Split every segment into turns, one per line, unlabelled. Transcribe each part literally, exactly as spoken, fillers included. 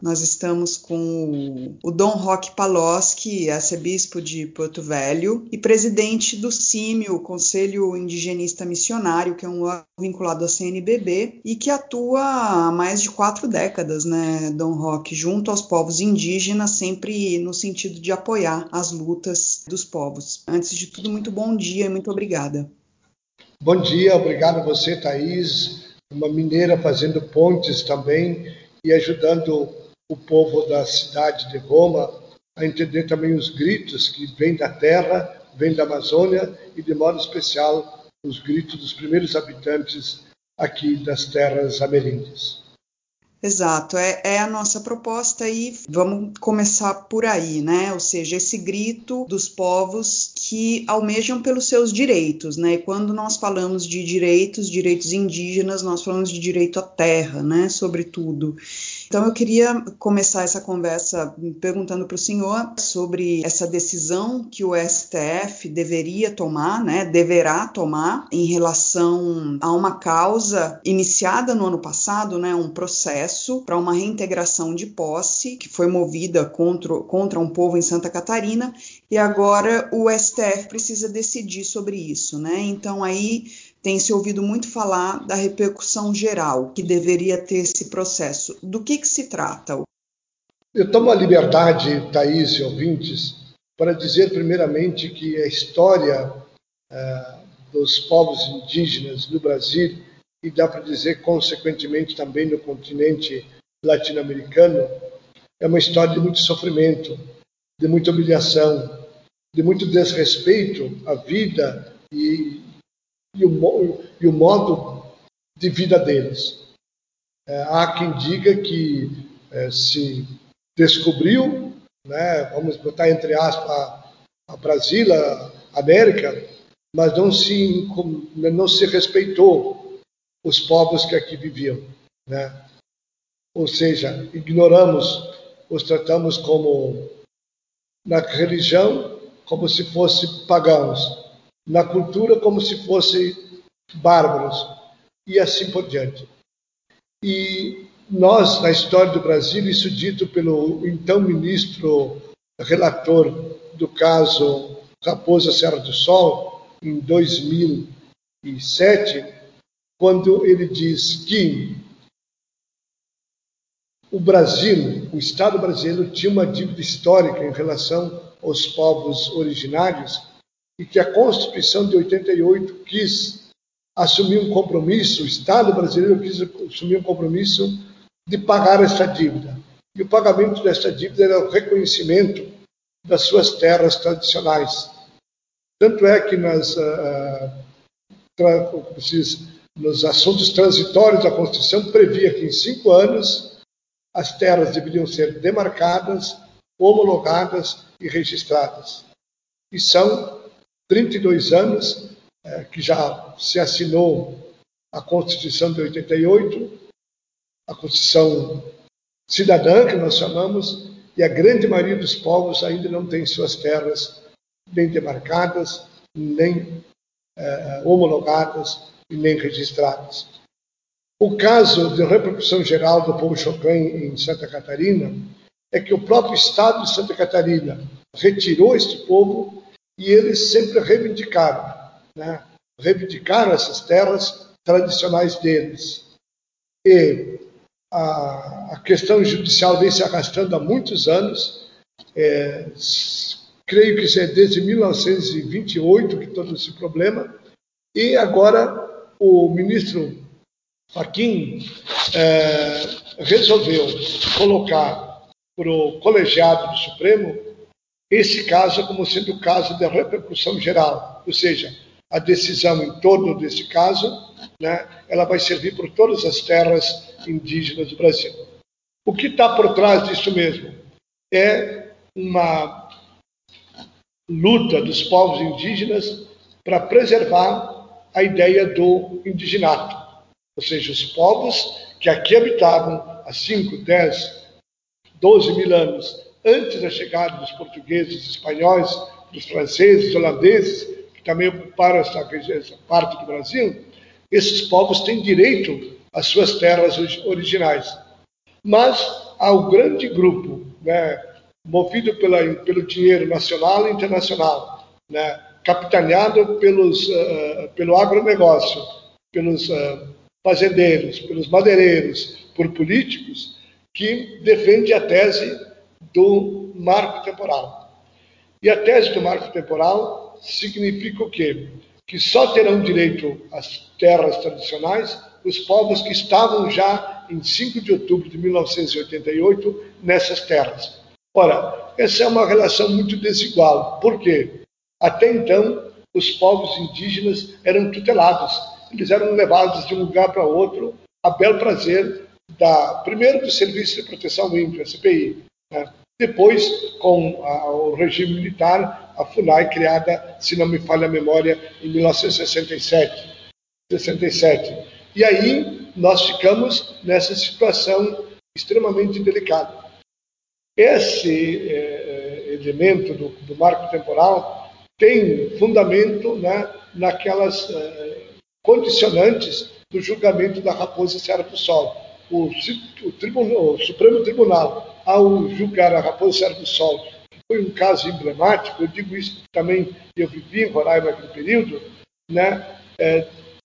Nós estamos com o Dom Roque Paloski, arcebispo de Porto Velho e presidente do CIMI, o Conselho Indigenista Missionário, que é um órgão vinculado à C N B B e que atua há mais de quatro décadas, né, Dom Roque, junto aos povos indígenas, sempre no sentido de apoiar as lutas dos povos. Antes de tudo, muito bom dia e muito obrigada.
Bom dia, obrigado a você, Thaís, uma mineira fazendo pontes também e ajudando o povo da cidade de Roma a entender também os gritos que vêm da terra, vêm da Amazônia e, de modo especial, os gritos dos primeiros habitantes aqui das terras ameríndias.
Exato, é, é a nossa proposta e vamos começar por aí, né? Ou seja, esse grito dos povos que almejam pelos seus direitos, né? E quando nós falamos de direitos, direitos indígenas, nós falamos de direito à terra, né? Sobretudo. Então eu queria começar essa conversa perguntando para o senhor sobre essa decisão que o S T F deveria tomar, né, deverá tomar em relação a uma causa iniciada no ano passado, né, um processo para uma reintegração de posse que foi movida contra, contra um povo em Santa Catarina e agora o S T F precisa decidir sobre isso, né? Então aí tem se ouvido muito falar da repercussão geral que deveria ter esse processo. Do que, que se trata?
Eu tomo a liberdade, Thaís e ouvintes, para dizer primeiramente que a história uh, dos povos indígenas no Brasil, e dá para dizer consequentemente também no continente latino-americano, é uma história de muito sofrimento, de muita humilhação, de muito desrespeito à vida e E o, e o modo de vida deles. É, há quem diga que é, se descobriu, né, vamos botar entre aspas, a, a Brasília, a América, mas não se, não se respeitou os povos que aqui viviam. Né? Ou seja, ignoramos, os tratamos como, na religião, como se fossem pagãos, na cultura como se fossem bárbaros e assim por diante. E nós, na história do Brasil, isso dito pelo então ministro relator do caso Raposa Serra do Sol, em dois mil e sete, quando ele diz que o Brasil, o Estado brasileiro, tinha uma dívida histórica em relação aos povos originários, e que a Constituição de oitenta e oito quis assumir um compromisso, o Estado brasileiro quis assumir um compromisso de pagar essa dívida. E o pagamento dessa dívida era o reconhecimento das suas terras tradicionais. Tanto é que nas, uh, tra, como se diz, nos assuntos transitórios da Constituição previa que em cinco anos as terras deveriam ser demarcadas, homologadas e registradas. E são trinta e dois anos é, que já se assinou a Constituição de oitenta e oito, a Constituição cidadã, que nós chamamos, e a grande maioria dos povos ainda não tem suas terras nem demarcadas, nem é, homologadas e nem registradas. O caso de repercussão geral do povo Choclen em Santa Catarina é que o próprio Estado de Santa Catarina retirou este povo e eles sempre reivindicaram, né? reivindicaram essas terras tradicionais deles. E a, a questão judicial vem se arrastando há muitos anos, é, creio que isso é desde mil novecentos e vinte e oito que todo esse problema, e agora o ministro Fachin é, resolveu colocar para o colegiado do Supremo esse caso como sendo o caso de repercussão geral, ou seja, a decisão em torno desse caso, né, ela vai servir por todas as terras indígenas do Brasil. O que está por trás disso mesmo? É uma luta dos povos indígenas para preservar a ideia do indigenato, ou seja, os povos que aqui habitavam há cinco, dez, doze mil anos antes da chegada dos portugueses, espanhóis, dos franceses, holandeses, que também ocuparam essa, essa parte do Brasil, esses povos têm direito às suas terras originais. Mas ao grande grupo, né, movido pela, pelo dinheiro nacional e internacional, né, capitaneado pelos, uh, pelo agronegócio, pelos uh, fazendeiros, pelos madeireiros, por políticos, que defende a tese do marco temporal. E a tese do marco temporal significa o quê? Que só terão direito às terras tradicionais os povos que estavam já em cinco de outubro de mil novecentos e oitenta e oito nessas terras. Ora, essa é uma relação muito desigual. Por quê? Até então, os povos indígenas eram tutelados. Eles eram levados de um lugar para outro a bel prazer, da, primeiro do Serviço de Proteção Índio, a C P I, né? Depois, com a, o regime militar, a FUNAI, criada, se não me falha a memória, em mil novecentos e sessenta e sete. sessenta e sete. E aí nós ficamos nessa situação extremamente delicada. Esse é, elemento do, do marco temporal tem fundamento, né, naquelas é, condicionantes do julgamento da Raposa Serra do Sol. O, o, tribunal, o Supremo Tribunal, ao julgar a Raposa Serra do Sol, que foi um caso emblemático, eu digo isso porque também eu vivi em Roraima naquele período, né, é,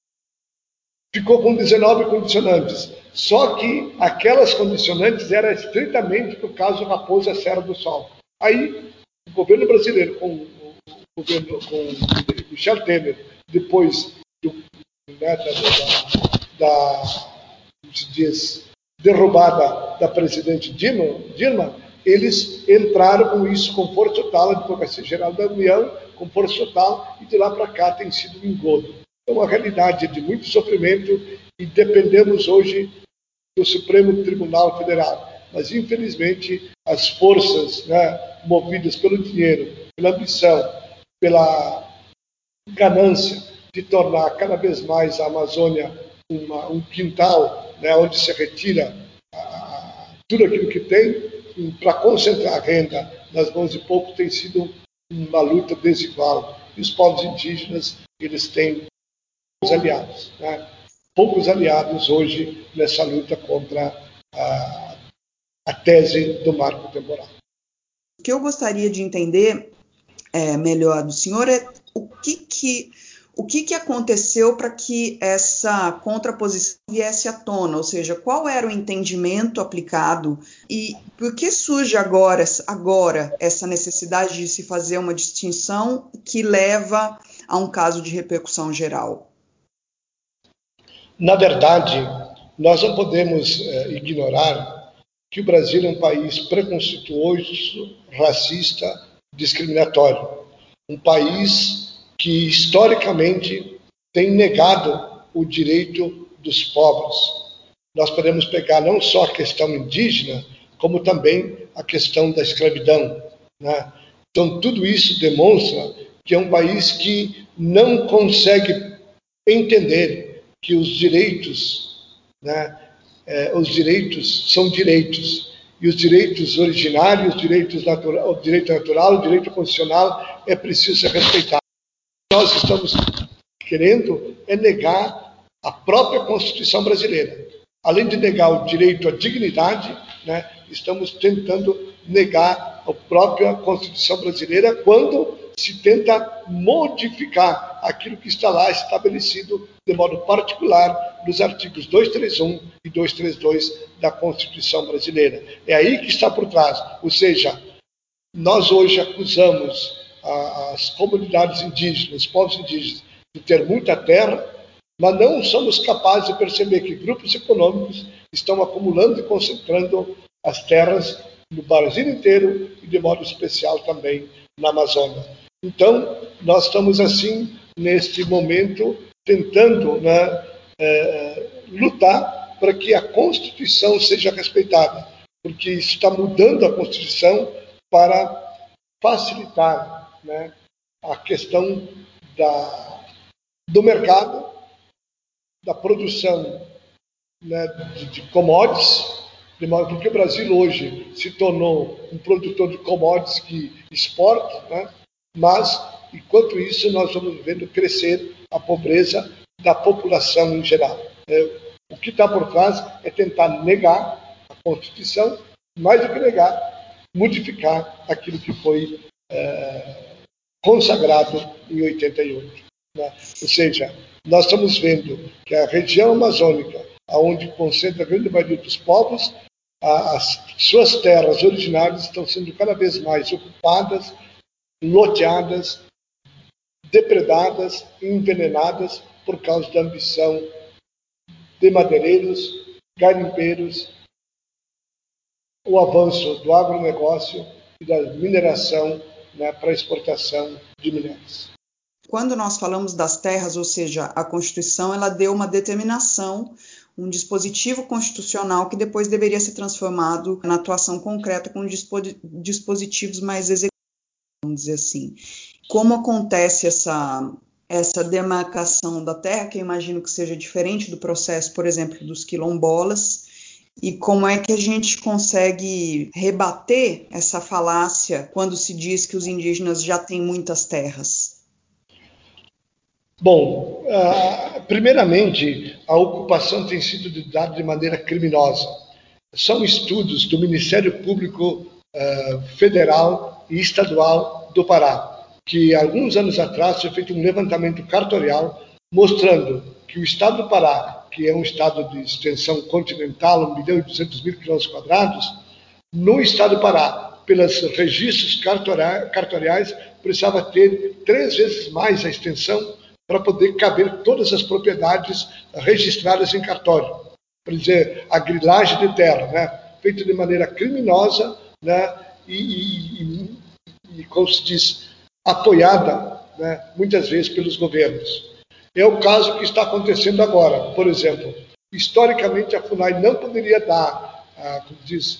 ficou com dezenove condicionantes. Só que aquelas condicionantes eram estritamente para o caso Raposa Serra do Sol. Aí, o governo brasileiro, com o governo com Michel Temer, depois do, né, da, da, da se diz, derrubada da presidente Dilma, Dilma, eles entraram com isso com força total, a Advocacia Geral da União, com força total, e de lá para cá tem sido um engodo. É uma realidade de muito sofrimento e dependemos hoje do Supremo Tribunal Federal. Mas, infelizmente, as forças, né, movidas pelo dinheiro, pela ambição, pela ganância de tornar cada vez mais a Amazônia uma, um quintal, né, onde se retira a, tudo aquilo que tem, para concentrar a renda nas mãos de poucos, tem sido uma luta desigual. E os povos indígenas, eles têm poucos aliados, né? poucos aliados hoje nessa luta contra a, a tese do marco temporal.
O que eu gostaria de entender é, melhor do senhor é o que que, o que, que aconteceu para que essa contraposição viesse à tona, ou seja, qual era o entendimento aplicado e por que surge agora, agora essa necessidade de se fazer uma distinção que leva a um caso de repercussão geral?
Na verdade, nós não podemos eh, ignorar que o Brasil é um país preconceituoso, racista, discriminatório. Um país que, historicamente, tem negado o direito dos povos. Nós podemos pegar não só a questão indígena, como também a questão da escravidão, né? Então, tudo isso demonstra que é um país que não consegue entender que os direitos, né, eh, os direitos são direitos, e os direitos originários, os direitos natural, o direito natural, o direito constitucional é preciso ser respeitado. O que nós estamos querendo é negar a própria Constituição brasileira. Além de negar o direito à dignidade, né, estamos tentando negar a própria Constituição brasileira quando se tenta modificar aquilo que está lá estabelecido de modo particular nos artigos duzentos e trinta e um e duzentos e trinta e dois da Constituição brasileira. É aí que está por trás. Ou seja, nós hoje acusamos a, as comunidades indígenas, os povos indígenas, de ter muita terra, mas não somos capazes de perceber que grupos econômicos estão acumulando e concentrando as terras no Brasil inteiro e, de modo especial, também na Amazônia. Então, nós estamos, assim, neste momento, tentando, né, é, lutar para que a Constituição seja respeitada, porque isso está mudando a Constituição para facilitar, né, a questão da, do mercado, da produção, né, de, de commodities, de modo porque o Brasil hoje se tornou um produtor de commodities que exporta, né, mas, enquanto isso, nós vamos vendo crescer a pobreza da população em geral. É, o que está por trás é tentar negar a Constituição mais do que negar, modificar aquilo que foi é, consagrado em oitenta e oito. Né? Ou seja, nós estamos vendo que a região amazônica, onde concentra a grande maioria dos povos, as suas terras originárias estão sendo cada vez mais ocupadas, loteadas, depredadas e envenenadas por causa da ambição de madeireiros, garimpeiros, o avanço do agronegócio e da mineração, né, para exportação de minérios.
Quando nós falamos das terras, ou seja, a Constituição, ela deu uma determinação, um dispositivo constitucional que depois deveria ser transformado na atuação concreta com dispositivos mais executivos, vamos dizer assim. Como acontece essa, essa demarcação da terra, que eu imagino que seja diferente do processo, por exemplo, dos quilombolas, e como é que a gente consegue rebater essa falácia quando se diz que os indígenas já têm muitas terras?
Bom, uh, primeiramente, a ocupação tem sido dada de maneira criminosa. São estudos do Ministério Público uh, Federal e Estadual do Pará, que alguns anos atrás foi feito um levantamento cartorial mostrando que o estado do Pará, que é um estado de extensão continental, um milhão e duzentos mil quilômetros quadrados, no estado do Pará, pelos registros cartoriais, precisava ter três vezes mais a extensão para poder caber todas as propriedades registradas em cartório. Por dizer, a grilagem de terra, né, feita de maneira criminosa, né, e, e, e, e, como se diz, apoiada, né, muitas vezes pelos governos. É o caso que está acontecendo agora. Por exemplo, historicamente a FUNAI não poderia dar, ah, como diz,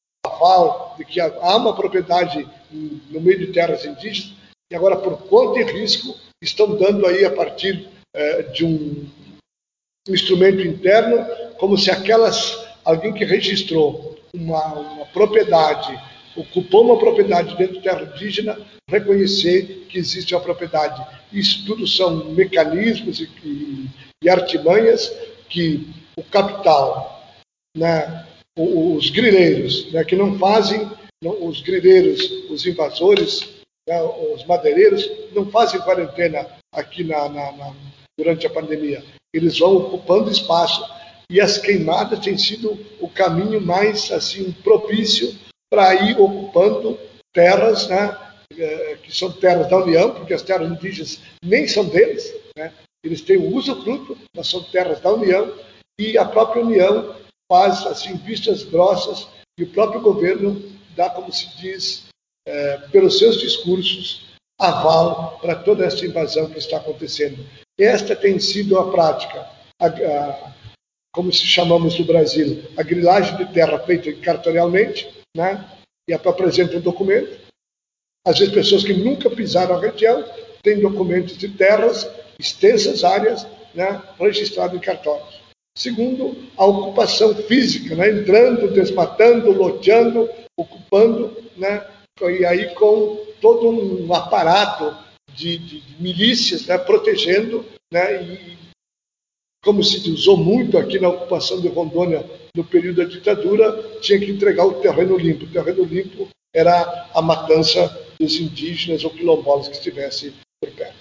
aval de que há uma propriedade no meio de terras indígenas, e agora, por conta e risco, estão dando aí, a partir eh, de um, um instrumento interno, como se aquelas, alguém que registrou uma, uma propriedade, ocupou uma propriedade dentro de terra indígena, reconhecer que existe uma propriedade. Isso tudo são mecanismos e, e, e artimanhas que o capital, né, os grileiros, né, que não fazem, não, os grileiros, os invasores, né, os madeireiros, não fazem quarentena aqui na, na, na, durante a pandemia. Eles vão ocupando espaço e as queimadas têm sido o caminho mais assim propício para ir ocupando terras, né, que são terras da União, porque as terras indígenas nem são deles, né, eles têm o usufruto, mas são terras da União, e a própria União faz assim vistas grossas e o próprio governo dá, como se diz, é, pelos seus discursos, aval para toda essa invasão que está acontecendo. Esta tem sido a prática, a, a, como se chamamos no Brasil, a grilagem de terra feita cartorialmente, né, e apresenta um documento. Às vezes pessoas que nunca pisaram a região têm documentos de terras, extensas áreas, né, registradas em cartórios. Segundo, a ocupação física, né, entrando, desmatando, loteando, ocupando, né, e aí com todo um aparato de, de, de milícias, né, protegendo, né, e como se usou muito aqui na ocupação de Rondônia no período da ditadura, tinha que entregar o terreno limpo. O terreno limpo era a matança dos indígenas ou quilombolas que estivessem por perto.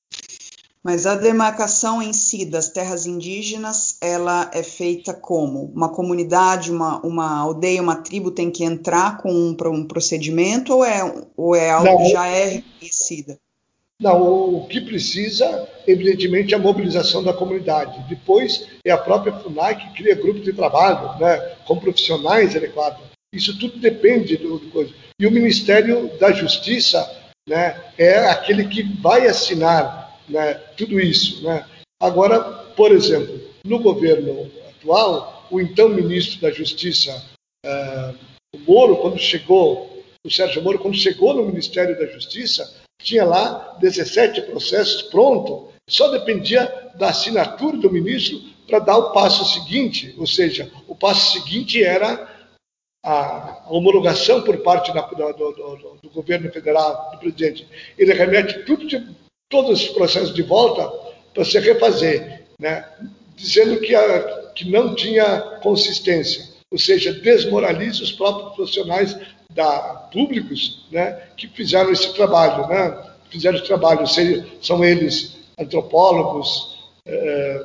Mas a demarcação em si das terras indígenas, ela é feita como? Uma comunidade, uma, uma aldeia, uma tribo tem que entrar com um, um procedimento ou é, ou é algo
Não,
que já é reconhecida?
Não, o que precisa, evidentemente, é a mobilização da comunidade. Depois é a própria FUNAI que cria grupos de trabalho, né, com profissionais adequados. Isso tudo depende do, do coisa. E o Ministério da Justiça, né, é aquele que vai assinar, né, tudo isso, né. Agora, por exemplo, no governo atual, o então ministro da Justiça, uh, o Moro, quando chegou, o Sérgio Moro, quando chegou no Ministério da Justiça, tinha lá dezessete processos prontos, só dependia da assinatura do ministro para dar o passo seguinte, ou seja, o passo seguinte era a homologação por parte da, do, do, do, do governo federal, do presidente. Ele remete tudo de, todos os processos de volta para se refazer, né? Dizendo que, a, que não tinha consistência. ou seja, desmoraliza os próprios profissionais da, públicos, né, que fizeram esse trabalho, né, fizeram esse trabalho, seja, são eles antropólogos, é,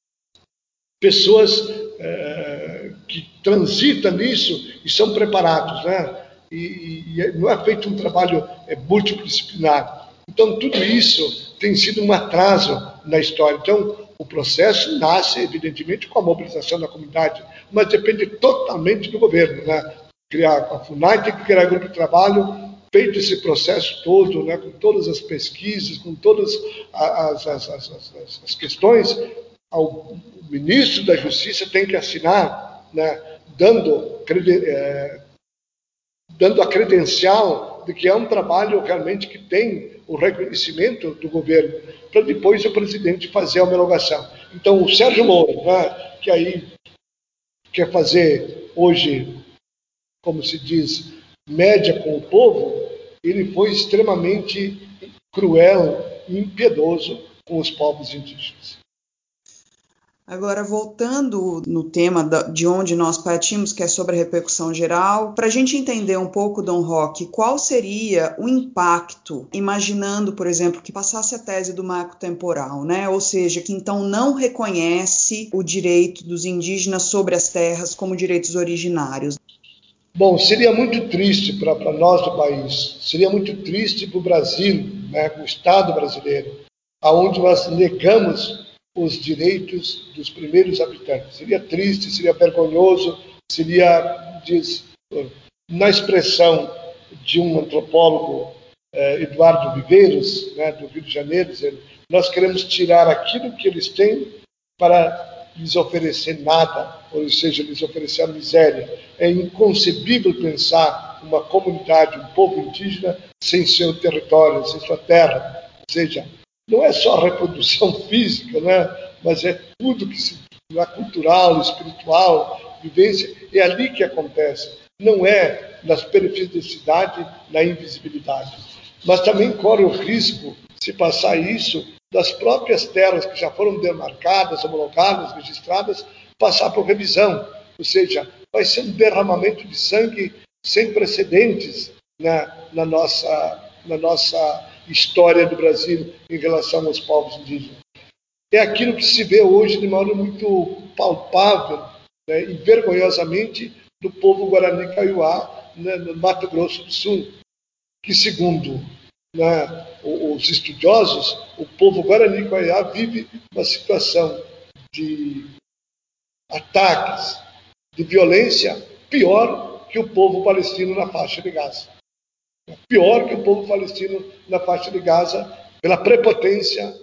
pessoas é, que transitam nisso e são preparados, né, e, e não é feito um trabalho é, multidisciplinar. Então, tudo isso tem sido um atraso na história. Então, o processo nasce, evidentemente, com a mobilização da comunidade, mas depende totalmente do governo, né? Criar a FUNAI tem que criar grupo de trabalho, feito esse processo todo, né? Com todas as pesquisas, com todas as, as, as, as, as questões, o ministro da Justiça tem que assinar, né? Dando, é, dando a credencial de que é um trabalho realmente que tem o reconhecimento do governo, para depois o presidente fazer a homologação. Então, o Sérgio Moro, né, que aí quer fazer hoje, como se diz, média com o povo, ele foi extremamente cruel e impiedoso com os povos indígenas.
Agora, voltando no tema de onde nós partimos, que é sobre a repercussão geral, para a gente entender um pouco, Dom Roque, qual seria o impacto, imaginando, por exemplo, que passasse a tese do marco temporal, né? Ou seja, que então não reconhece o direito dos indígenas sobre as terras como direitos originários.
Bom, seria muito triste para nós do país, seria muito triste para o Brasil, né, o Estado brasileiro, aonde nós negamos os direitos dos primeiros habitantes. Seria triste, seria vergonhoso, seria, diz, na expressão de um antropólogo, eh, Eduardo Viveiros, né, do Rio de Janeiro, dizendo: nós queremos tirar aquilo que eles têm para lhes oferecer nada, ou seja, lhes oferecer a miséria. É inconcebível pensar uma comunidade, um povo indígena sem seu território, sem sua terra, ou seja, não é só a reprodução física, né? Mas é tudo que se é cultural, espiritual, vivência, é ali que acontece. Não é nas periferias da cidade, na invisibilidade. Mas também corre o risco, se passar isso, das próprias terras que já foram demarcadas, homologadas, registradas, passar por revisão. Ou seja, vai ser um derramamento de sangue sem precedentes na, na nossa, na nossa história do Brasil em relação aos povos indígenas. É aquilo que se vê hoje de maneira muito palpável, né, e vergonhosamente do povo Guarani Kaiowá, né, no Mato Grosso do Sul, que segundo, né, os estudiosos, o povo Guarani Kaiowá vive uma situação de ataques, de violência pior que o povo palestino na faixa de Gaza. Pior que o povo palestino na faixa de Gaza, pela prepotência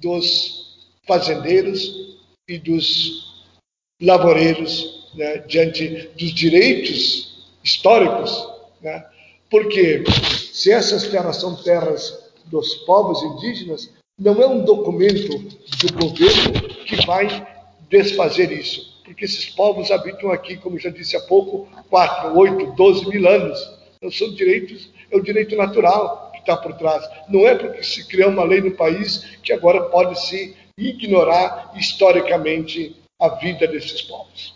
dos fazendeiros e dos lavoureiros, né, diante dos direitos históricos, né, porque se essas terras são terras dos povos indígenas, não é um documento do governo que vai desfazer isso, porque esses povos habitam aqui, como já disse há pouco, quatro, oito, doze mil anos. Então, são direitos, é o direito natural que está por trás. Não é porque se criou uma lei no país que agora pode-se ignorar historicamente a vida desses povos.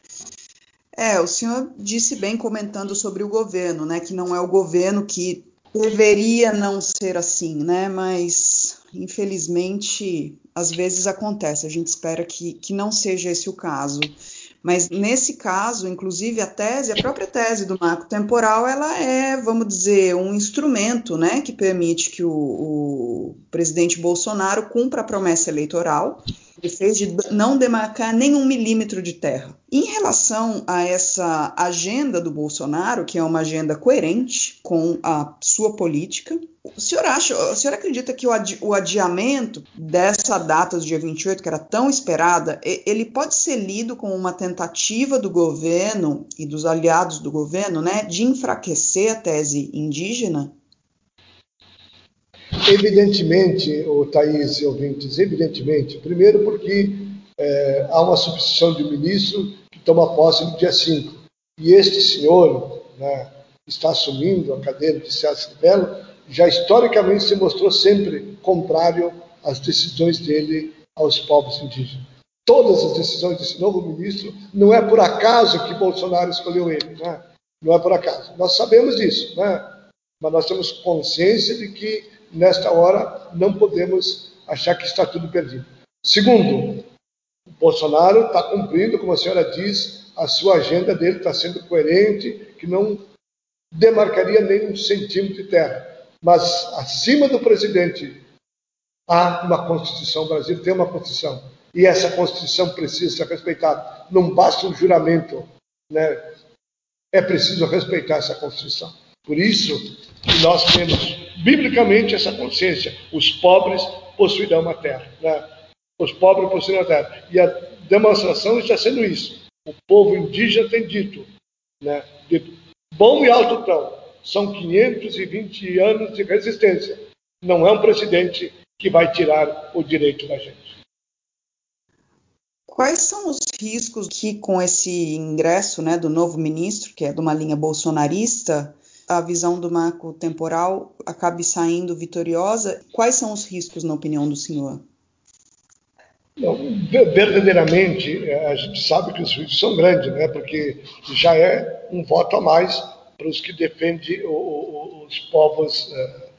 É, o senhor disse bem comentando sobre o governo, né, que não é o governo que deveria não ser assim, né, mas infelizmente às vezes acontece, a gente espera que, que não seja esse o caso. Mas nesse caso, inclusive a tese, a própria tese do marco temporal, ela é, vamos dizer, um instrumento, né, que permite que o, o presidente Bolsonaro cumpra a promessa eleitoral. Ele fez de não demarcar nenhum milímetro de terra. Em relação a essa agenda do Bolsonaro, que é uma agenda coerente com a sua política, o senhor acha, o senhor acredita que o, adi, o adiamento dessa data do dia vinte e oito, que era tão esperada, ele pode ser lido como uma tentativa do governo e dos aliados do governo, né, de enfraquecer a tese indígena?
Evidentemente, o Thaís e ouvintes, evidentemente, primeiro porque é, há uma substituição de ministro que toma posse no dia cinco. E este senhor, né, está assumindo a cadeira de Celso de Mello, já historicamente se mostrou sempre contrário às decisões dele aos povos indígenas. todas as decisões desse novo ministro, não é por acaso que Bolsonaro escolheu ele, né? Não é por acaso. Nós sabemos disso, né? Mas nós temos consciência de que, nesta hora, não podemos achar que está tudo perdido. Segundo, o Bolsonaro está cumprindo, como a senhora diz, a sua agenda dele está sendo coerente, que não demarcaria nem um centímetro de terra. Mas, acima do presidente, há uma Constituição. O Brasil tem uma Constituição. E essa Constituição precisa ser respeitada. Não basta um juramento, né? É preciso respeitar essa Constituição. Por isso que nós temos, biblicamente, essa consciência. Os pobres possuirão uma terra, né? Os pobres possuirão a terra. E a demonstração está sendo isso. O povo indígena tem dito, né? De bom e alto tom, são quinhentos e vinte anos de resistência. Não é um presidente que vai tirar o direito da gente.
Quais são os riscos que, com esse ingresso, né, do novo ministro, que é de uma linha bolsonarista, a visão do marco temporal acabe saindo vitoriosa? Quais são os riscos, na opinião do senhor?
Não, verdadeiramente, a gente sabe que os riscos são grandes, né? Porque já é um voto a mais para os que defendem os povos,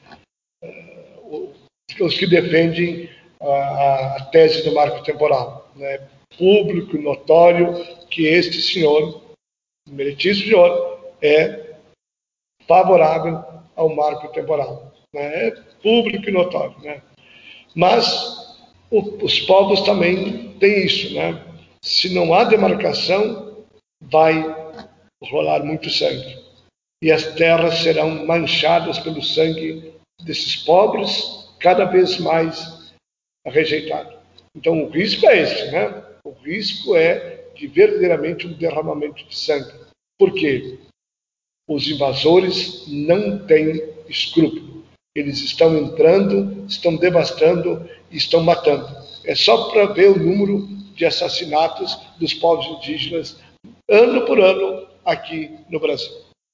os que defendem a tese do marco temporal, né? Público, notório, que este senhor, o meritíssimo senhor, é favorável ao marco temporal, né? É público e notório, né? Mas o, os povos também têm isso, né? Se não há demarcação, vai rolar muito sangue. E as terras serão manchadas pelo sangue desses pobres, cada vez mais rejeitados. Então o risco é esse, né? O risco é de verdadeiramente um derramamento de sangue. Por quê? Os invasores não têm escrúpulo. Eles estão entrando, estão devastando e estão matando. É só para ver o número de assassinatos dos povos indígenas ano por ano aqui no Brasil.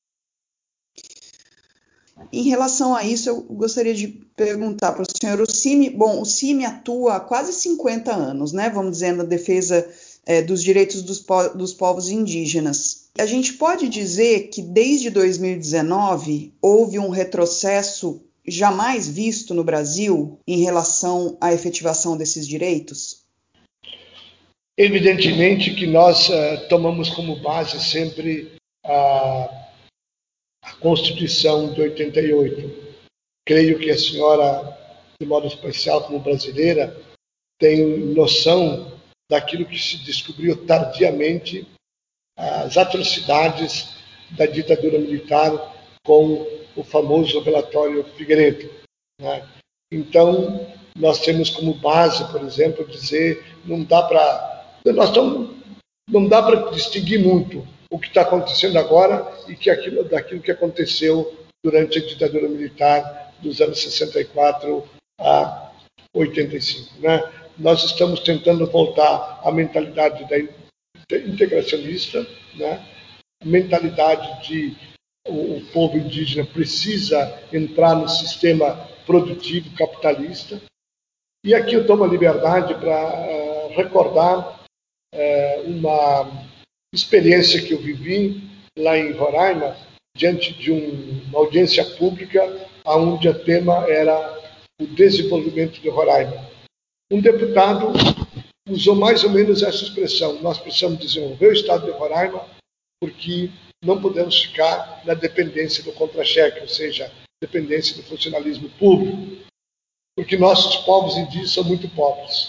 Em relação a isso, eu gostaria de perguntar para o senhor, o CIMI, bom, o CIMI atua há quase cinquenta anos, né, vamos dizer, na defesa é, dos direitos dos, po- dos povos indígenas. A gente pode dizer que desde dois mil e dezenove houve um retrocesso jamais visto no Brasil em relação à efetivação desses direitos?
Evidentemente que nós uh, tomamos como base sempre a a Constituição de oitenta e oito. Creio que a senhora, de modo especial como brasileira, tem noção daquilo que se descobriu tardiamente, as atrocidades da ditadura militar com o famoso relatório Figueiredo, né? Então, nós temos como base, por exemplo, dizer, não dá para, nós estamos, não dá para distinguir muito o que está acontecendo agora e que aquilo, daquilo que aconteceu durante a ditadura militar dos anos sessenta e quatro a oitenta e cinco. Né? Nós estamos tentando voltar à mentalidade da integracionista, né? A mentalidade de o, o povo indígena precisa entrar no sistema produtivo capitalista. E aqui eu tomo a liberdade para uh, recordar uh, uma experiência que eu vivi lá em Roraima, diante de um, uma audiência pública, onde o tema era o desenvolvimento de Roraima. Um deputado usou mais ou menos essa expressão: nós precisamos desenvolver o estado de Roraima porque não podemos ficar na dependência do contra-cheque, ou seja, dependência do funcionalismo público, porque nossos povos indígenas são muito pobres.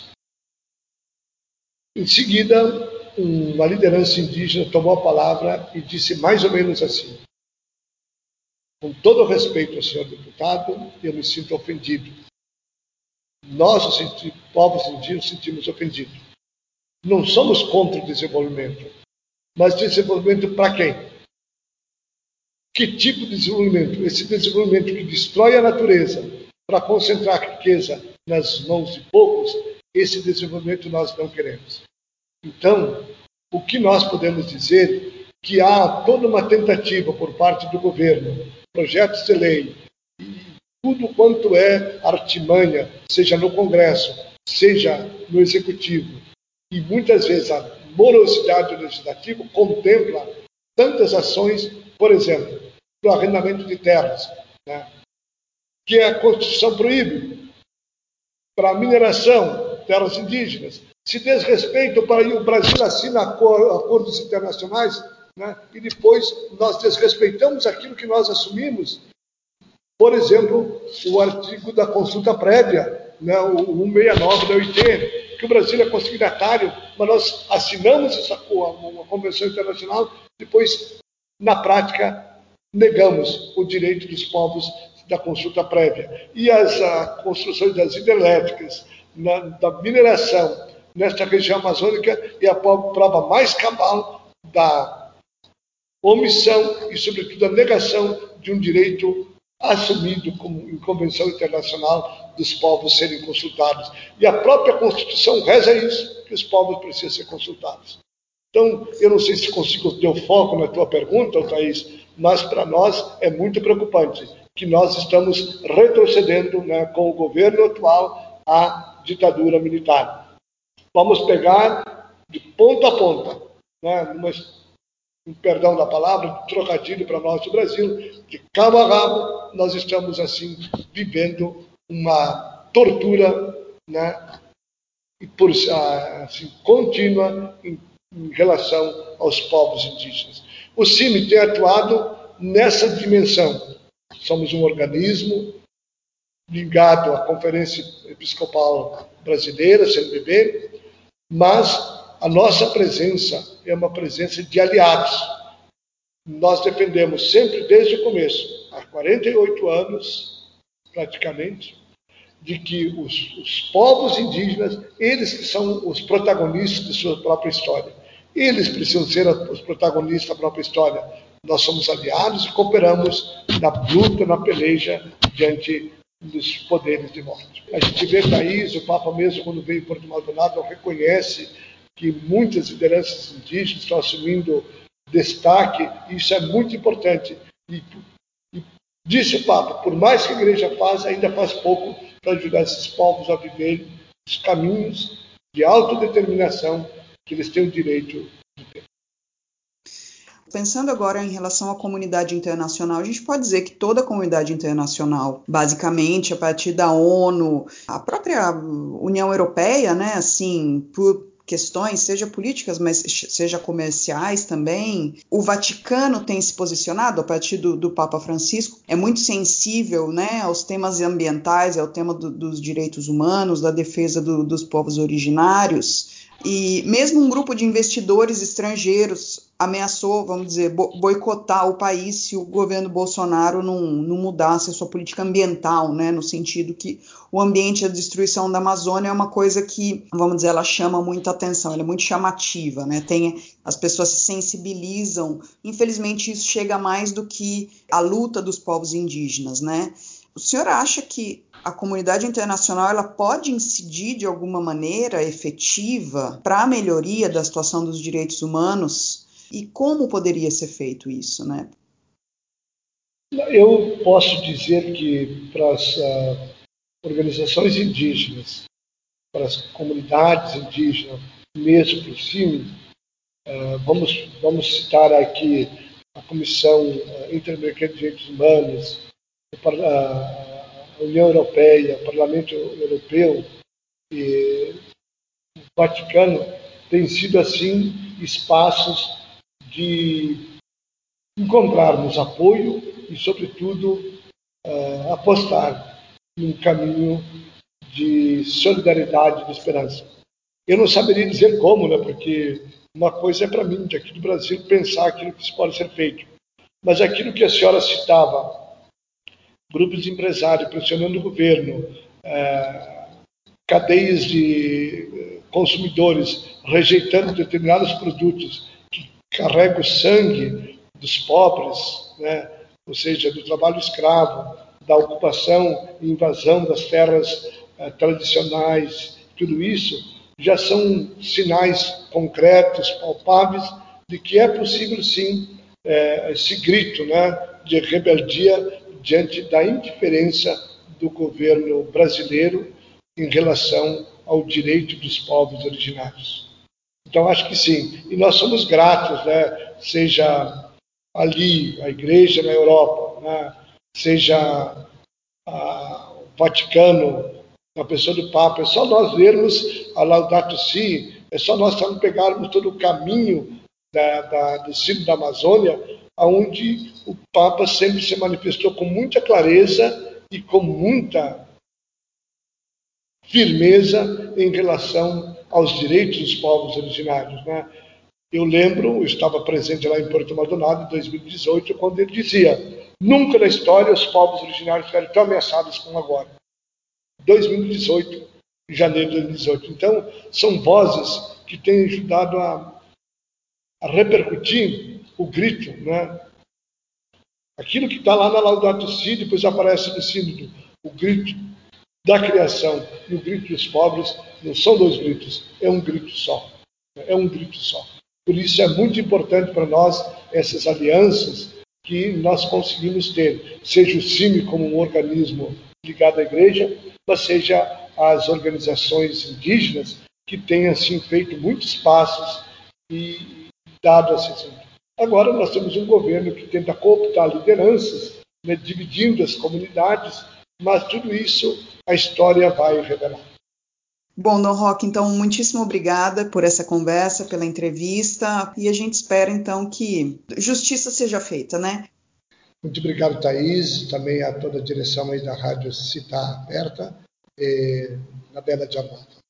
Em seguida, uma liderança indígena tomou a palavra e disse mais ou menos assim: com todo o respeito ao senhor deputado, eu me sinto ofendido. Nós, os povos indígenas, nos sentimos ofendidos. Não somos contra o desenvolvimento, mas desenvolvimento para quem? Que tipo de desenvolvimento? Esse desenvolvimento que destrói a natureza para concentrar a riqueza nas mãos de poucos, esse desenvolvimento nós não queremos. Então, o que nós podemos dizer é que há toda uma tentativa por parte do governo, projetos de lei, e tudo quanto é artimanha, seja no Congresso, seja no Executivo, E muitas vezes a morosidade do legislativo contempla tantas ações, por exemplo, para o arrendamento de terras, né, que a Constituição proíbe, para a mineração, terras indígenas, se desrespeitam para o Brasil assina acordos internacionais, né, e depois nós desrespeitamos aquilo que nós assumimos. Por exemplo, o artigo da consulta prévia, né, o cento e sessenta e nove da O I T, que o Brasil é consignatário, mas nós assinamos essa, uma convenção internacional, depois, na prática, negamos o direito dos povos da consulta prévia. E as a, construções das hidrelétricas, na, da mineração, nesta região amazônica, é a prova mais cabal da omissão e, sobretudo, a negação de um direito assumido como em convenção internacional dos povos serem consultados. E a própria Constituição reza isso, que os povos precisam ser consultados. Então, eu não sei se consigo ter o foco na tua pergunta, Thaís, mas para nós é muito preocupante que nós estamos retrocedendo, né, com o governo atual à ditadura militar. Vamos pegar de ponta a ponta, né, numa, perdão da palavra, trocadilho para nós do Brasil, de cabo a rabo, nós estamos, assim, vivendo uma tortura, né, e por, assim, contínua em, em relação aos povos indígenas. O C I M tem atuado nessa dimensão. Somos um organismo ligado à Conferência Episcopal Brasileira, C N B B, mas a nossa presença é uma presença de aliados. Nós defendemos sempre, desde o começo, há quarenta e oito anos, praticamente, de que os, os povos indígenas, eles que são os protagonistas de sua própria história. Eles precisam ser os protagonistas da própria história. Nós somos aliados e cooperamos na luta, na peleja, diante dos poderes de morte. A gente vê, Thaís, o Papa mesmo, quando veio em Porto Maldonado, reconhece que muitas lideranças indígenas estão assumindo destaque, e isso é muito importante. E, e disse o Papa, por mais que a Igreja faça, ainda faz pouco para ajudar esses povos a viver os caminhos de autodeterminação que eles têm o direito de ter.
Pensando agora em relação à comunidade internacional, a gente pode dizer que toda a comunidade internacional, basicamente a partir da ONU, a própria União Europeia, né, assim, por questões, seja políticas, mas seja comerciais também, o Vaticano tem se posicionado a partir do, do Papa Francisco, é muito sensível, né, aos temas ambientais, ao tema do, dos direitos humanos, da defesa do, dos povos originários. E mesmo um grupo de investidores estrangeiros ameaçou, vamos dizer, boicotar o país se o governo Bolsonaro não, não mudasse a sua política ambiental, né, no sentido que o ambiente e a destruição da Amazônia é uma coisa que, vamos dizer, ela chama muita atenção, ela é muito chamativa, né, tem, as pessoas se sensibilizam, infelizmente isso chega mais do que a luta dos povos indígenas, né. O senhor acha que a comunidade internacional ela pode incidir de alguma maneira efetiva para a melhoria da situação dos direitos humanos? E como poderia ser feito isso, né?
Eu posso dizer que para as uh, organizações indígenas, para as comunidades indígenas, mesmo para o C I M, uh, vamos, vamos citar aqui a Comissão uh, Interamericana de Direitos Humanos, a União Europeia, o Parlamento Europeu e o Vaticano têm sido, assim, espaços de encontrarmos apoio e, sobretudo, uh, apostar num caminho de solidariedade e de esperança. Eu não saberia dizer como, né, porque uma coisa é para mim, de aqui do Brasil, pensar aquilo que pode ser feito. Mas aquilo que a senhora citava, grupos de empresários pressionando o governo, uh, cadeias de consumidores rejeitando determinados produtos que carregam o sangue dos pobres, né? Ou seja, do trabalho escravo, da ocupação e invasão das terras eh, tradicionais, tudo isso já são sinais concretos, palpáveis, de que é possível, sim, eh, esse grito, né, de rebeldia diante da indiferença do governo brasileiro em relação ao direito dos povos originários. Então, acho que sim. E nós somos gratos, né? Seja ali a igreja na Europa, né? Seja a, o Vaticano, na pessoa do Papa. É só nós lermos a Laudato Si, é só nós também pegarmos todo o caminho da, da, do Sínodo da Amazônia, onde o Papa sempre se manifestou com muita clareza e com muita firmeza em relação aos direitos dos povos originários, né? Eu lembro, eu estava presente lá em Porto Maldonado em dois mil e dezoito, quando ele dizia: nunca na história os povos originários ficaram tão ameaçados como agora. dois mil e dezoito, em janeiro de dois mil e dezoito. Então, são vozes que têm ajudado a, a repercutir o grito, né? Aquilo que está lá na Laudato Si, depois aparece no Sínodo, o grito da criação e o grito dos pobres, não são dois gritos, é um grito só. É um grito só. Por isso é muito importante para nós essas alianças que nós conseguimos ter, seja o C I M como um organismo ligado à igreja, mas seja as organizações indígenas que têm assim feito muitos passos e dado assim. Agora nós temos um governo que tenta cooptar lideranças, né, dividindo as comunidades, mas tudo isso a história vai revelar.
Bom, Dom Roque, então, muitíssimo obrigada por essa conversa, pela entrevista, e a gente espera, então, que justiça seja feita, né?
Muito obrigado, Thaís, também a toda a direção aí da Rádio Cidade Aberta, eh, na Bela de Armada.